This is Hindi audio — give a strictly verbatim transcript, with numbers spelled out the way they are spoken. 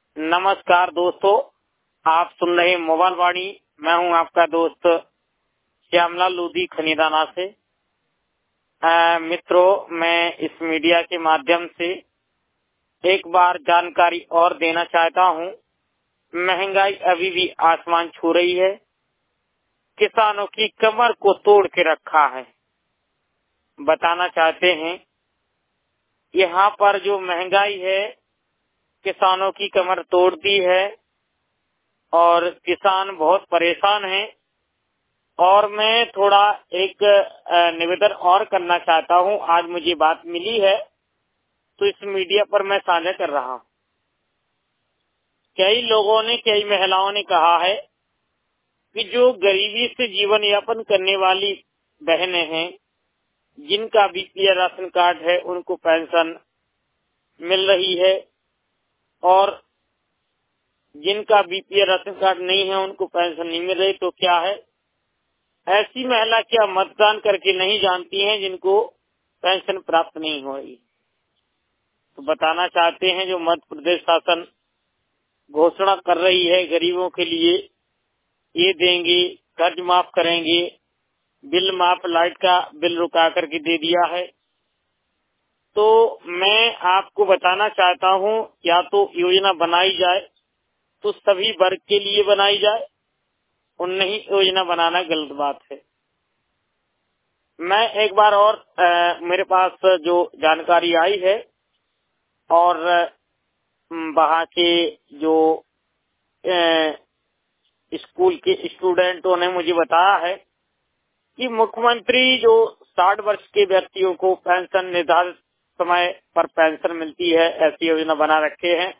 नमस्कार दोस्तों, आप सुन रहे मोबाइल वाणी। मैं हूं आपका दोस्त श्यामलाल लोधी खनीदाना से। आ, मित्रों, मैं इस मीडिया के माध्यम से एक बार जानकारी और देना चाहता हूं। महंगाई अभी भी आसमान छू रही है, किसानों की कमर को तोड़ के रखा है। बताना चाहते हैं, यहाँ पर जो महंगाई है किसानों की कमर तोड़ दी है और किसान बहुत परेशान हैं। और मैं थोड़ा एक निवेदन और करना चाहता हूं। आज मुझे बात मिली है तो इस मीडिया पर मैं साझा कर रहा हूं। कई लोगों ने, कई महिलाओं ने कहा है कि जो गरीबी से जीवन यापन करने वाली बहनें हैं, जिनका बीपीएल राशन कार्ड है, उनको पेंशन मिल रही है और जिनका बीपीएल राशन कार्ड नहीं है उनको पेंशन नहीं मिल रही। तो क्या है, ऐसी महिला क्या मतदान करके नहीं जानती हैं जिनको पेंशन प्राप्त नहीं हो रही? तो बताना चाहते हैं, जो मध्य प्रदेश शासन घोषणा कर रही है गरीबों के लिए, ये देंगे, कर्ज माफ करेंगे, बिल माफ, लाइट का बिल रुका करके दे दिया है। तो मैं आपको बताना चाहता हूं, या तो योजना बनाई जाए तो सभी वर्ग के लिए बनाई जाए और नहीं योजना बनाना गलत बात है। मैं एक बार और आ, मेरे पास जो जानकारी आई है और वहाँ के जो आ, स्कूल के स्टूडेंटों ने मुझे बताया है कि मुख्यमंत्री जो साठ वर्ष के व्यक्तियों को पेंशन निर्धारित समय पर पेंशन मिलती है, ऐसी योजना बना रखे हैं।